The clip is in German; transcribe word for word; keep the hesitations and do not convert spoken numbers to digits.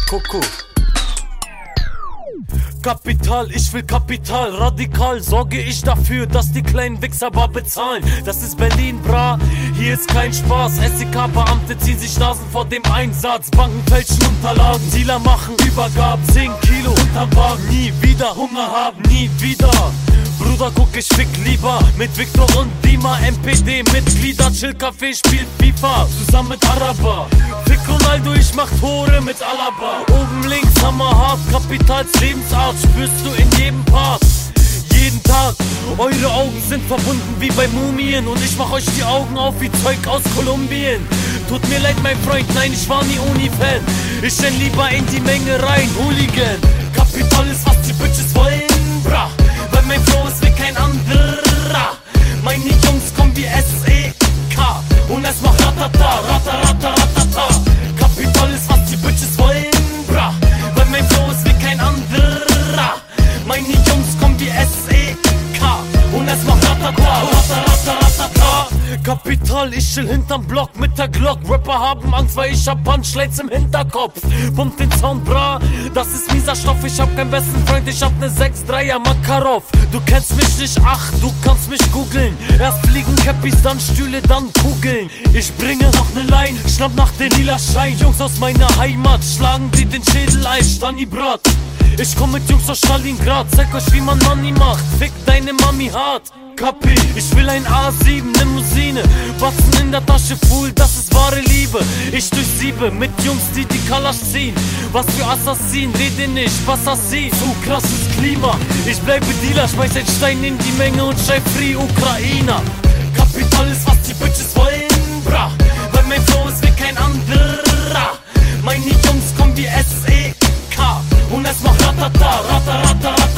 Kuckuck. Kapital, ich will Kapital, radikal sorge ich dafür, dass die kleinen Wichser bar bezahlen. Das ist Berlin, bra, hier ist kein Spaß. S E K-Beamte ziehen sich Nasen vor dem Einsatz. Banken fälschen Unterlagen, Dealer machen Übergaben. zehn Kilo unterm Wagen, nie wieder Hunger haben, nie wieder. Bruder, guck, ich fick lieber mit Victor und Dima. M P D-Mitglieder, Chill Café, spielt FIFA zusammen mit Araber. Fick Ronaldo, ich mach Tore mit Alaba. Oben links, hammerhart, Kapitals Lebensart spürst du in jedem Part. Jeden Tag, eure Augen sind verbunden wie bei Mumien. Und ich mach euch die Augen auf wie Zeug aus Kolumbien. Tut mir leid, mein Freund, nein, ich war nie Uni-Fan. Ich renn lieber in die Menge rein, Hooligan. Kapital ist, was die Bitches wollen, bra. Weil mein Flow ist wie kein anderer. Meine Jungs kommen wie S E K und es macht ratata, ratata, ratata. Kapital ist, was die Bitches wollen, bra. Weil mein Flow ist wie kein anderer. Meine Jungs kommen wie S E K und es macht ratata, ratata, ratata. Kapital, ich chill hinterm Block mit der Glock. Rapper haben Angst, weil ich hab Punchlines im Hinterkopf. Pumpt den Sound, bra, das ist mieser Stoff. Ich hab keinen besten Freund, ich hab ne sechs dreier Makarov. Du kennst mich nicht, ach, du kannst mich googeln. Erst fliegen Cappies, dann Stühle, dann Kugeln. Ich bringe noch ne Line, schnapp nach den lila Schein. Jungs aus meiner Heimat schlagen dir den Schädel ein, Stani Brat. Ich komm mit Jungs aus Stalingrad, zeig euch wie man Money macht. Fick deine Mami hart. Kapi, ich will ein A sieben Limousine, Batzen in der Tasche, Fool, das ist wahre Liebe. Ich durchsiebe mit Jungs, die die Kalasch ziehen. Was für Assassin, rede nicht, was Assassin. Zu krasses Klima, ich bleibe Dealer, schmeiß ein Stein in die Menge und schrei Free Ukrainer. Kapital ist, was die Bitches wollen, bra. Weil mein Flow ist wie kein anderer. Meine Jungs kommen wie S E K und es macht ratata, ratata, ratata.